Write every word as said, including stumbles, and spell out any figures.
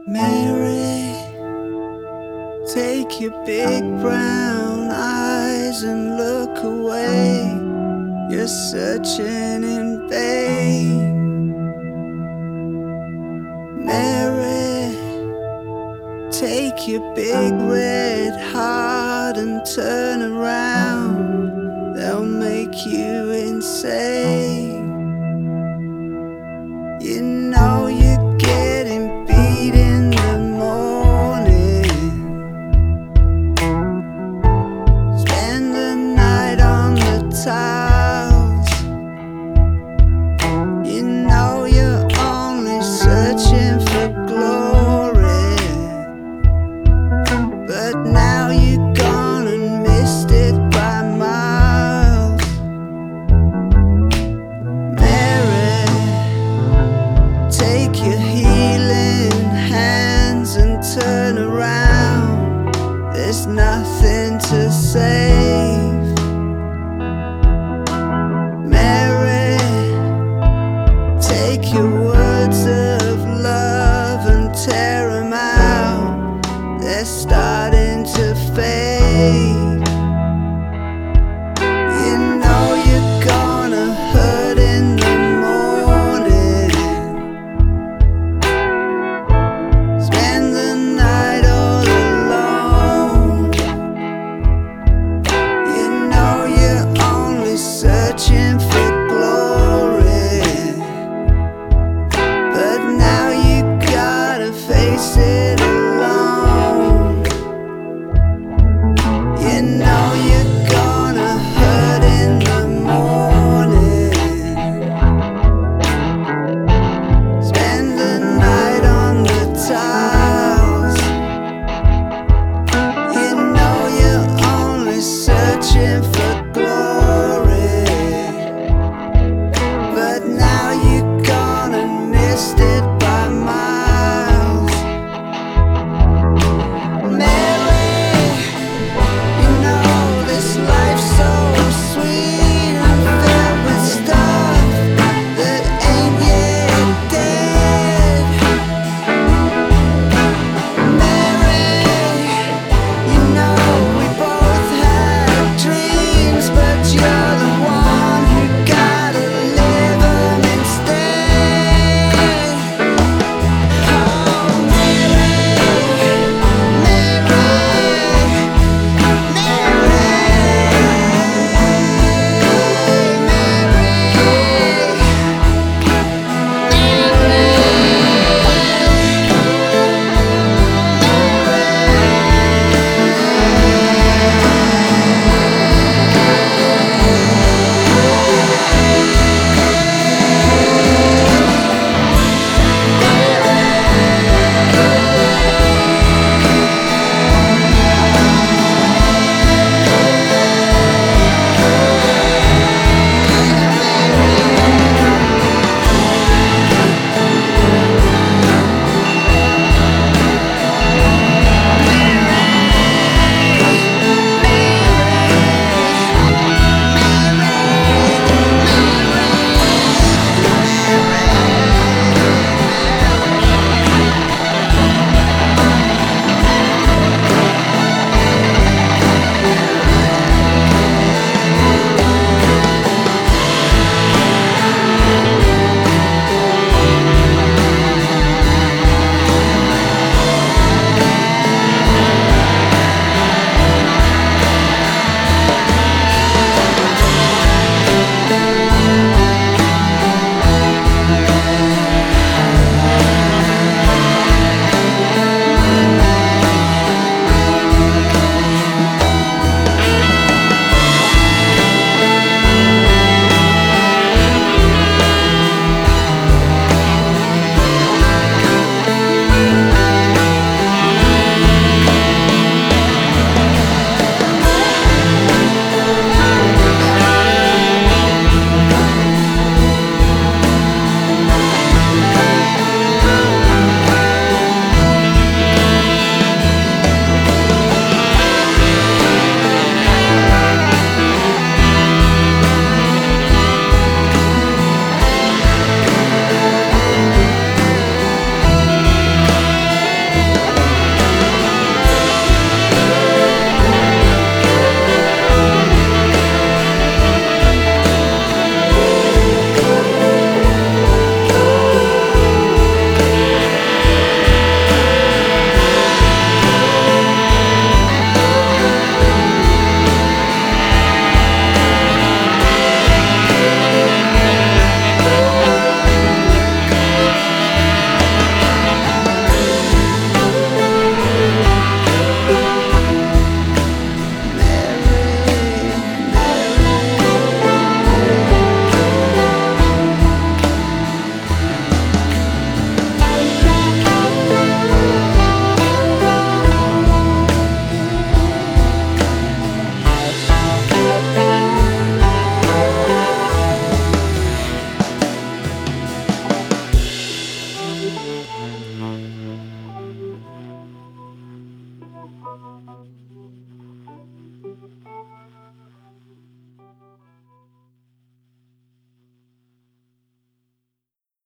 Mary, take your big brown eyes and look away. You're searching in vain. Mary, take your big red heart and turn around. They'll make you insane. You know you're getting beat in the morning. Spend the night on the tiles. You know you're only searching for glory, but now you're gone and missed it by miles. Mary, take your healing hands and turn around. There's nothing to save. Mary, take your words of love and tear them out. They're starting to fade. You know you're gonna hurt in the morning. Spend the night all alone. You know you're only searching for glory, but now you gotta face it.